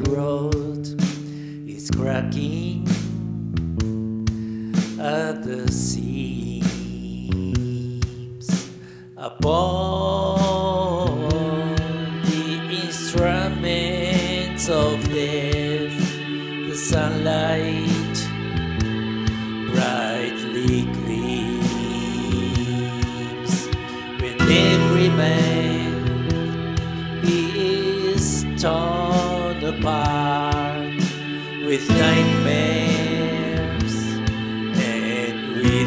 road is cracking at the seams. Upon the instruments of death, the sunlight brightly gleams. When every man is torn apart with nightmares and with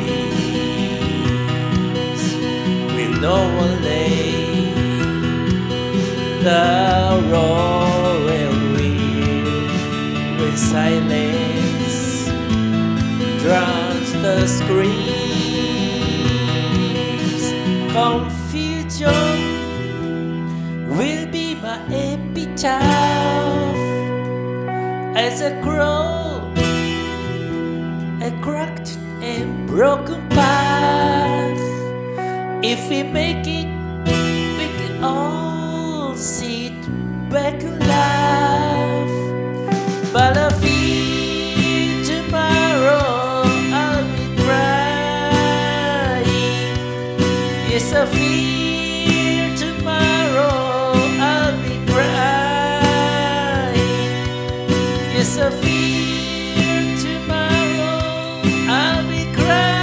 dreams, will no one lay the royal wheel when silence drowns the screams. Confusion will be my epitaph as I grow a cracked and broken path. If we make it, we can all sit back and laugh. But I feel tomorrow I'll be crying. Yes, I feel tomorrow I'll be crying. Yes, I feel tomorrow I'll be crying.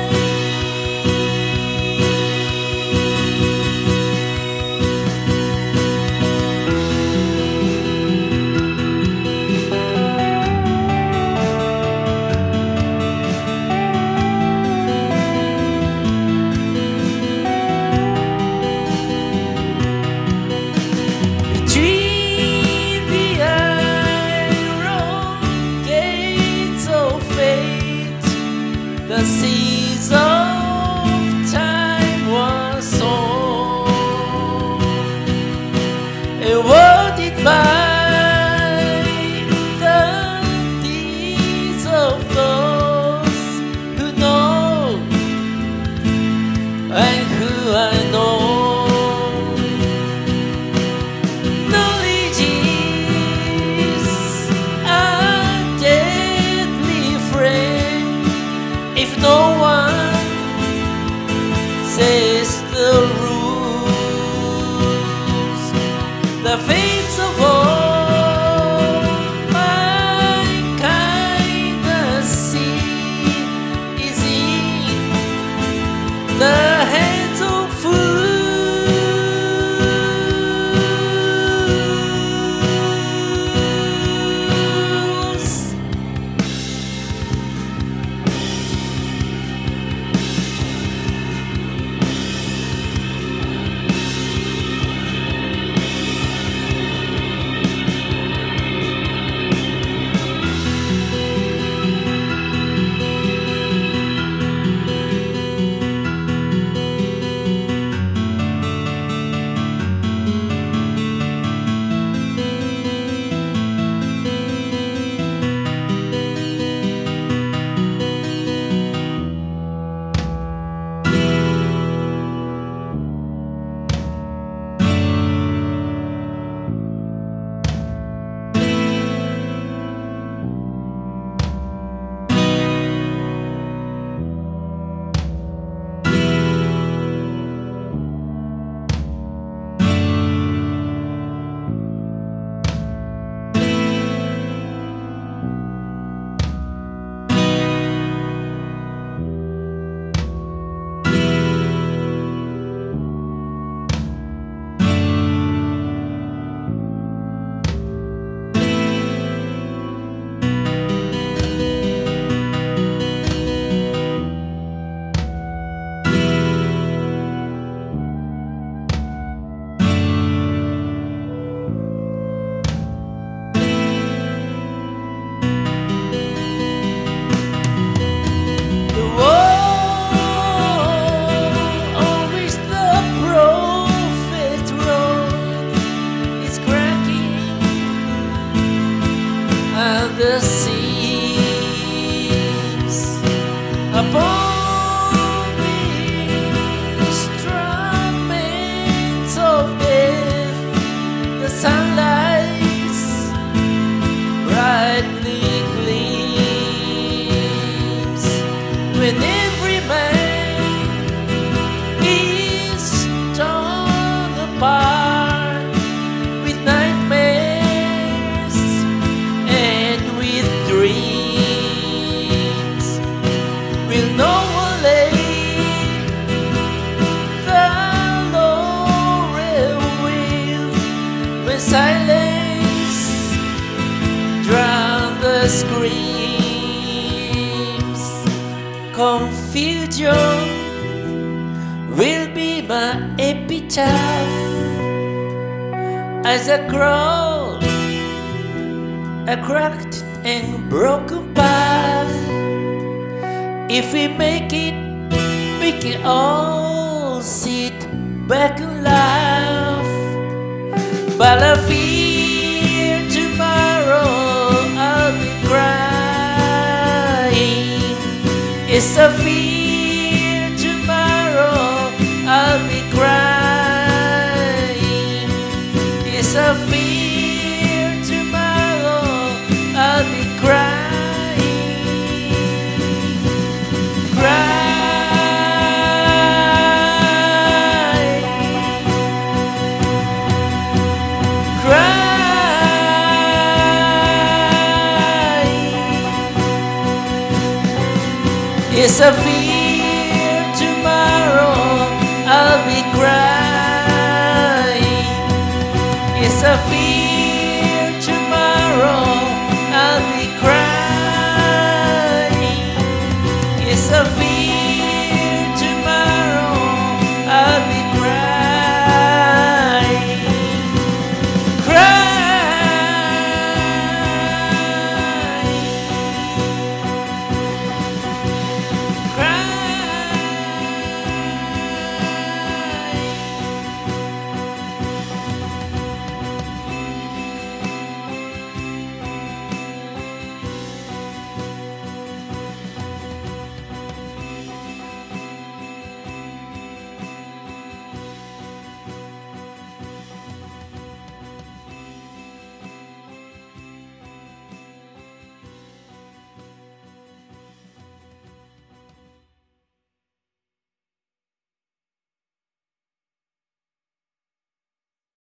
Between the iron gates of fate, the seas of time was sown, eroded by the deeds of those who know and who I know. Knowledge is a deadly friend if no one says the rules. The fates of all mankind, the sea is in the hands of fools. The seas upon the instruments of death, the sunlight screams. Confusion will be my epitaph as I crawl a cracked and broken path. If we make it, we can all sit back and laugh. But I fear tomorrow I'll be crying. It's a fear tomorrow I'll be crying. It's a fear tomorrow I'll be crying. It's a fear tomorrow I'll be crying. It's a fear.